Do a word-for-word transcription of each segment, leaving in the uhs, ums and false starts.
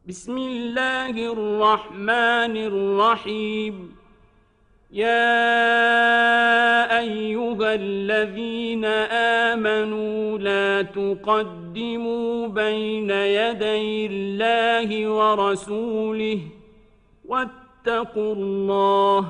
بسم الله الرحمن الرحيم. يا أيها الذين آمنوا لا تقدموا بين يدي الله ورسوله واتقوا الله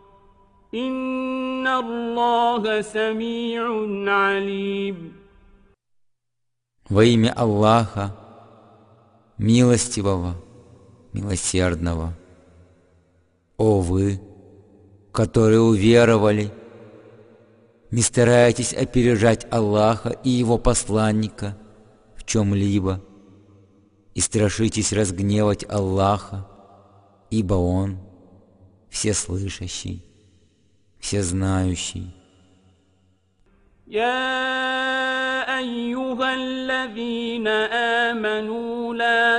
إن الله سميع عليم. Во имя Аллаха, милостивого, милосердного. О вы, которые уверовали, не старайтесь опережать Аллаха и Его посланника в чем-либо, и страшитесь разгневать Аллаха, ибо Он всеслышащий, всезнающий. يا أيها الذين آمنوا لا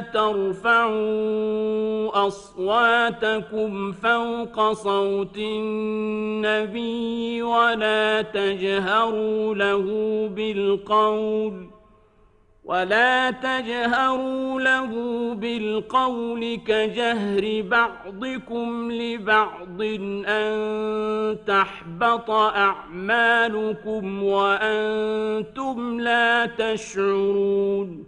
ترفعوا أصواتكم فوق صوت النبي ولا تجهروا له بالقول ولا تجهروا له بالقول كجهر بعضكم لبعض أن تحبط أعمالكم وأنتم لا تشعرون.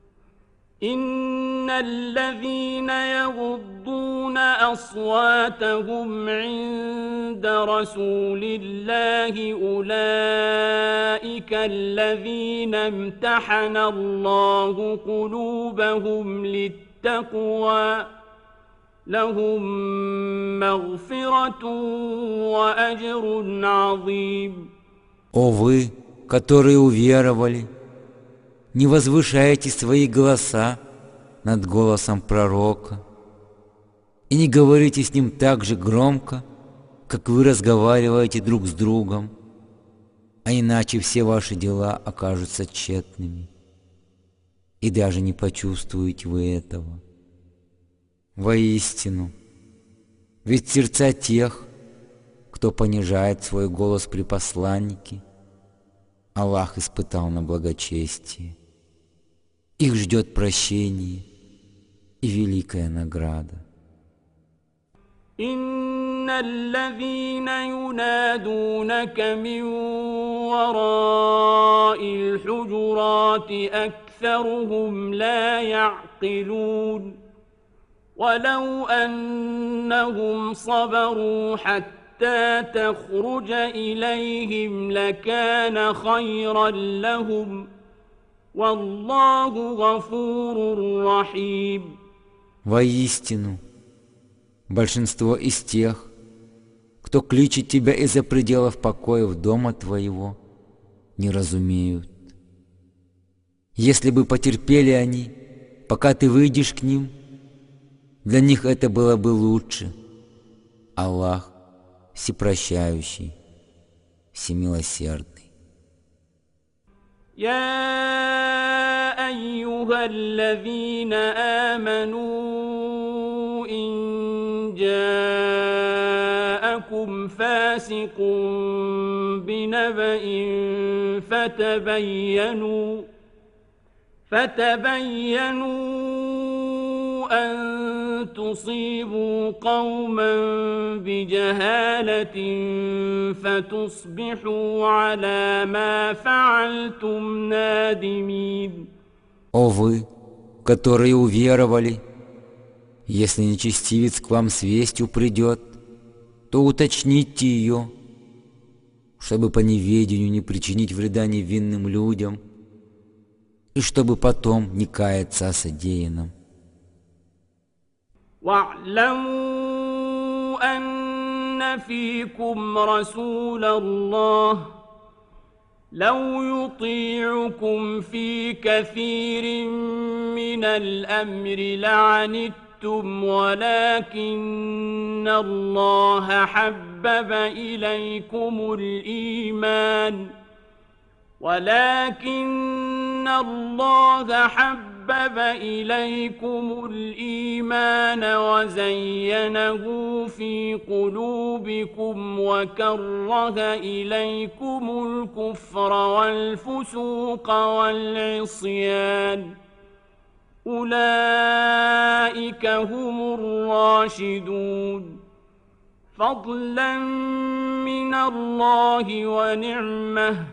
إن الذين يغضون أصواتهم عند رسول الله أولئك الذين امتحن الله قلوبهم للتقوى لهم مغفرة وأجر عظيم. О вы, которые уверовали, не возвышайте свои голоса над голосом пророка и не говорите с ним так же громко, как вы разговариваете друг с другом, а иначе все ваши дела окажутся тщетными, и даже не почувствуете вы этого. Воистину, ведь сердца тех, кто понижает свой голос при посланнике, Аллах испытал на благочестие. Их ждет прощение и великая награда. إن الذين ينادونك من وراء الحجرات أكثرهم لا يعقلون ولو أنهم صبروا حتى تخرج إليهم لكان خيرا لهم والله غفور رحيم. Воистину, большинство из тех, кто кличет тебя из-за пределов покоев дома твоего, не разумеют. Если бы потерпели они, пока ты выйдешь к ним, для них это было бы лучше. Аллах всепрощающий, всемилосердный. يا أيها الذين آمنوا إن جاءكم فاسق بنبأ فتبينوا فتبينوا أن تصيبوا قوما بجهالة فتصبحوا على ما فعلتم نادمين. О вы, которые уверовали, если нечестивец к вам с вестью придет, то уточните ее, чтобы по неведению не причинить вреда невинным людям и чтобы потом не каяться о содеянном. واعلموا أن فيكم رسول الله لو يطيعكم في كثير من الأمر لعنتم ولكن الله حبب إليكم الإيمان ولكن الله حبب حبب إليكم الإيمان وزينه في قلوبكم وكره إليكم الكفر والفسوق والعصيان أولئك أولئك هم الراشدون فضلا من الله ونعمة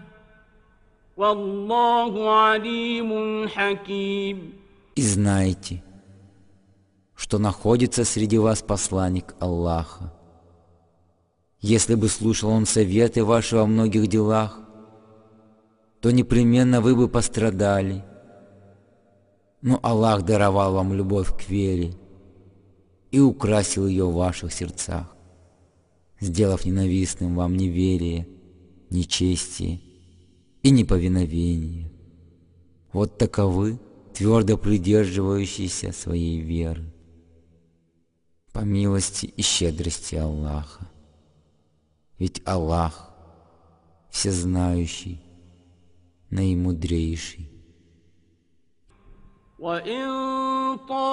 والله عليم حكيم. И знайте, что находится среди вас посланник Аллаха. Если бы слушал он советы ваши во многих делах, то непременно вы бы пострадали. Но Аллах даровал вам любовь к вере и украсил ее в ваших сердцах, сделав ненавистным вам неверие, нечестие и неповиновение. Вот таковы твердо придерживающиеся своей веры, по милости и щедрости Аллаха. Ведь Аллах всезнающий, наимудрейший. وإن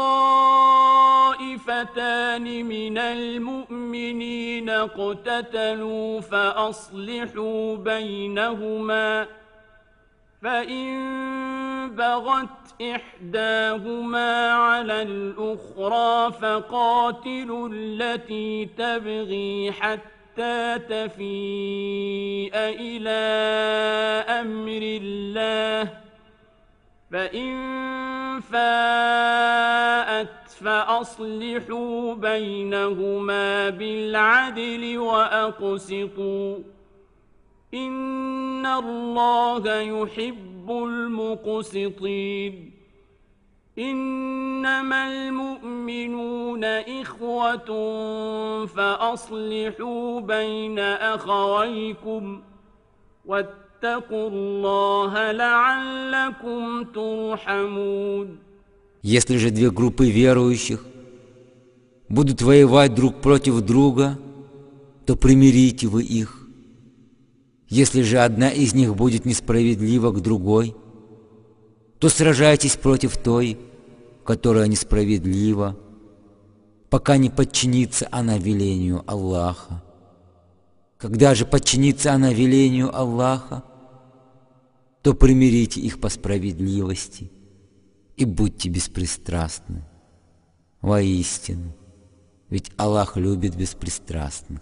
طائفتان من المؤمنين اقتتلوا فأصلحوا بينهما فإن بغت إحداهما على الأخرى فقاتلوا التي تبغي حتى تفيء إلى أمر الله فإن فاءت فأصلحوا بينهما بالعدل وأقسطوا إن الله يحب المقسطين إنما المؤمنون إخوة فأصلحوا بين أخويكم واتقوا الله لعلكم ترحمون. Если же две группы верующих будут воевать друг против друга, то примирите вы их. Если же одна из них будет несправедлива к другой, то сражайтесь против той, которая несправедлива, пока не подчинится она велению Аллаха. Когда же подчинится она велению Аллаха, то примирите их по справедливости и будьте беспристрастны. Воистину, ведь Аллах любит беспристрастных.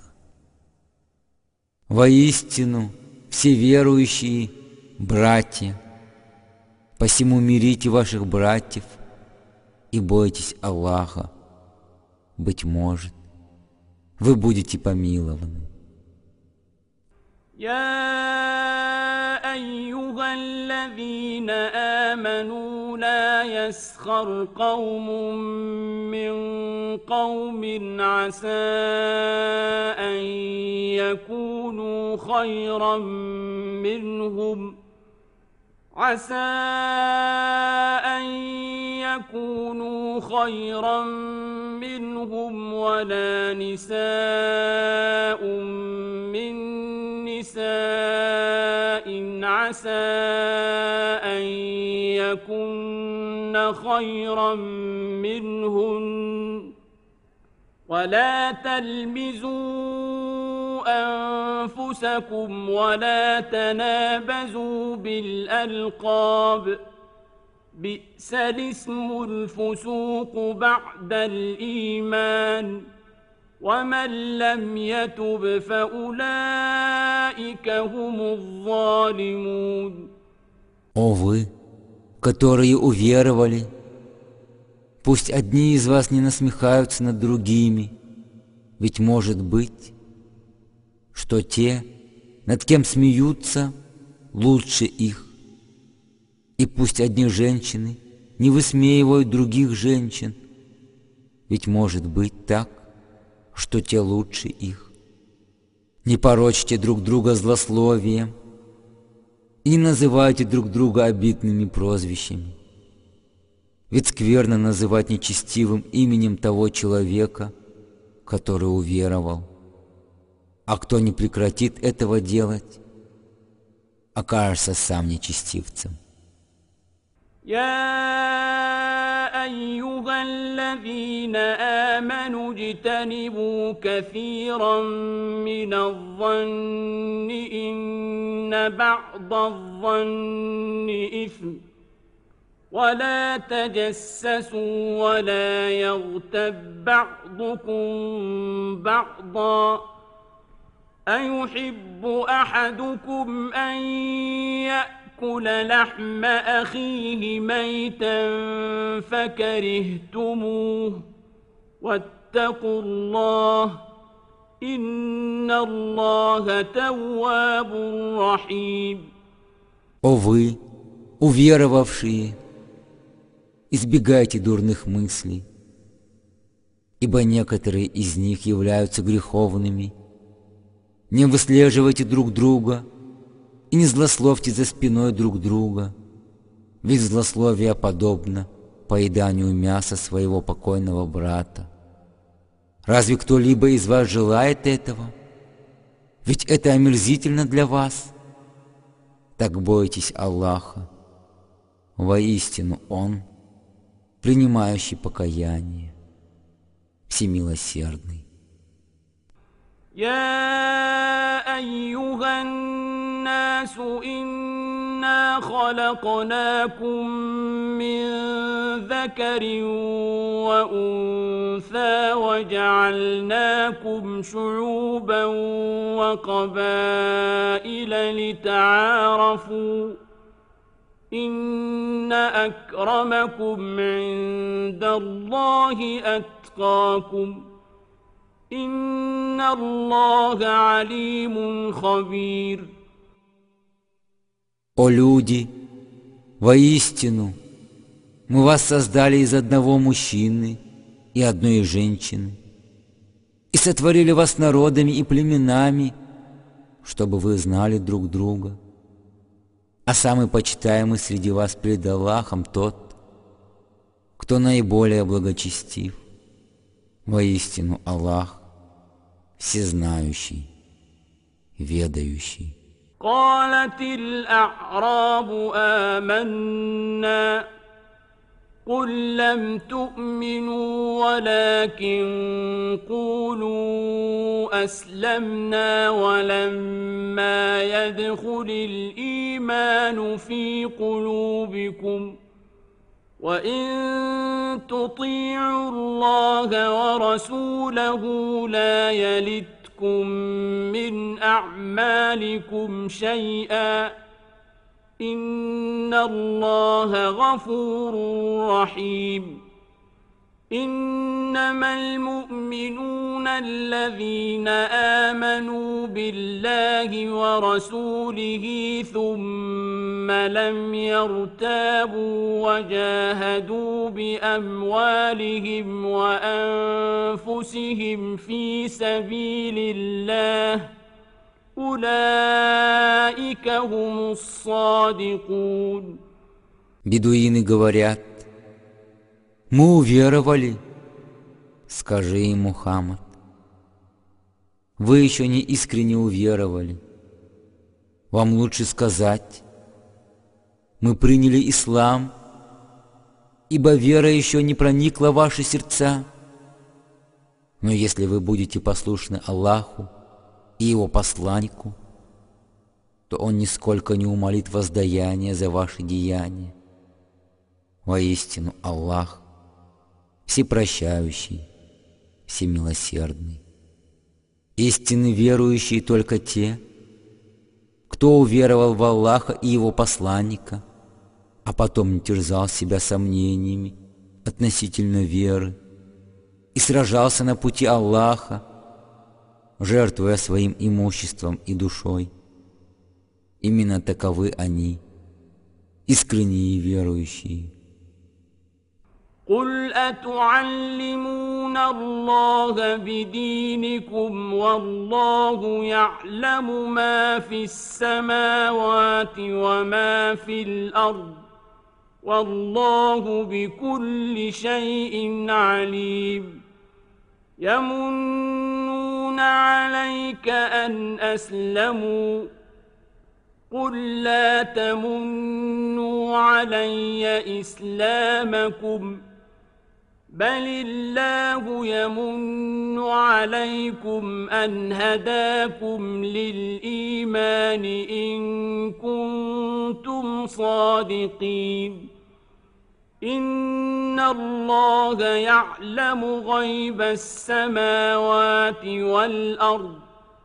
Воистину, все верующие братья, посему мирите ваших братьев и бойтесь Аллаха. Быть может, вы будете помилованы. يا أيها الذين آمنوا لا يسخر قوم من قوم عسى أن يكونوا خيرا منهم عسى أن يكونوا خيرا منهم ولا نساء من نساء عسى أن يكن خيرا منهن ولا تلمزوا أنفسكم ولا تنابزوا بالألقاب بئس الاسم الفسوق بعد الإيمان ومن لم يتب فأولئك هم الظالمون. О вы, которые уверовали, пусть одни из вас не насмехаются над другими, ведь может быть, что те, над кем смеются, лучше их. И пусть одни женщины не высмеивают других женщин, ведь может быть так, что те лучше их. Не порочьте друг друга злословием и не называйте друг друга обидными прозвищами. Ведь скверно называть нечестивым именем того человека, который уверовал. А кто не прекратит этого делать, окажется сам нечестивцем. يا أيها الذين آمنوا اجتنبوا كثيرا من الظن إن بعض الظن إثم ولا تجسسوا ولا يغتب بعضكم بعضا أيحب أحدكم أن يأكل لحم أخيه ميتا فكرهتموه واتقوا الله إن الله تواب رحيم. О вы, уверовавшие, избегайте дурных мыслей, ибо некоторые из них являются греховными. Не выслеживайте друг друга и не злословьте за спиной друг друга, ведь злословие подобно поеданию мяса своего покойного брата. Разве кто-либо из вас желает этого? Ведь это омерзительно для вас. Так бойтесь Аллаха. Воистину Он, принимающий покаяние, всемилосердный. يا أيها الناس إنا خلقناكم من ذكر وأنثى وجعلناكم شعوبا وقبائل لتعارفوا إن أكرمكم عند الله أتقاكم إن الله عليم خبير. О люди, воистину, мы вас создали из одного мужчины и одной женщины, и сотворили вас народами и племенами, чтобы вы знали друг друга. А самый почитаемый среди вас пред Аллахом тот, кто наиболее благочестив. Воистину Аллах всезнающий, ведающий. قالت الأعراب آمنا قل لم تؤمنوا ولكن قولوا أسلمنا ولما يدخل الإيمان في قلوبكم وإن تطيعوا الله ورسوله لا يلتكم من أعمالكم شيئا إن الله غفور رحيم. إنما المؤمنون الذين آمنوا بالله ورسوله ثم لم يرتابوا وجاهدوا بأموالهم وأنفسهم في سبيل الله أولئك هم الصادقون. Бедуины говорят: мы уверовали. Скажи им, Мухаммад, вы еще не искренне уверовали. Вам лучше сказать: мы приняли ислам, ибо вера еще не проникла в ваши сердца. Но если вы будете послушны Аллаху и Его посланнику, то Он нисколько не умалит воздаяние за ваши деяния. Воистину Аллах всепрощающий, всемилосердный. Истинно верующие только те, кто уверовал в Аллаха и Его посланника, а потом не терзал себя сомнениями относительно веры и сражался на пути Аллаха, жертвуя своим имуществом и душой. Именно таковы они, искренние верующие. قل أتعلمون الله بدينكم والله يعلم ما في السماوات وما في الأرض والله بكل شيء عليم. يمنون عليك أن أسلموا قل لا تمنوا علي إسلامكم بل الله يمن عليكم أن هداكم للإيمان إن كنتم صادقين. إن الله يعلم غيب السماوات والأرض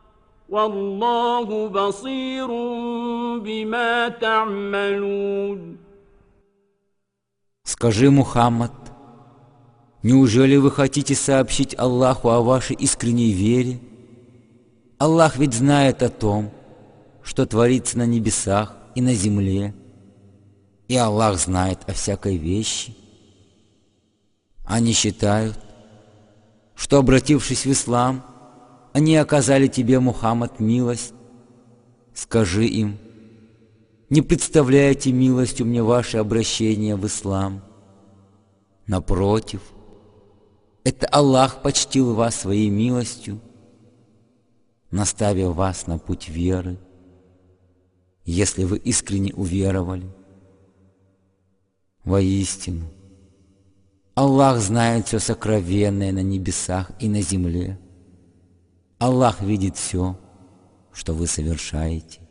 والله بصير بما تعملون. Скажи, Мухаммад, неужели вы хотите сообщить Аллаху о вашей искренней вере? Аллах ведь знает о том, что творится на небесах и на земле, и Аллах знает о всякой вещи. Они считают, что, обратившись в ислам, они оказали тебе, Мухаммад, милость. Скажи им: не представляете милостью мне ваше обращение в ислам. Напротив, это Аллах почтил вас своей милостью, наставив вас на путь веры, если вы искренне уверовали. Воистину, Аллах знает все сокровенное на небесах и на земле. Аллах видит все, что вы совершаете.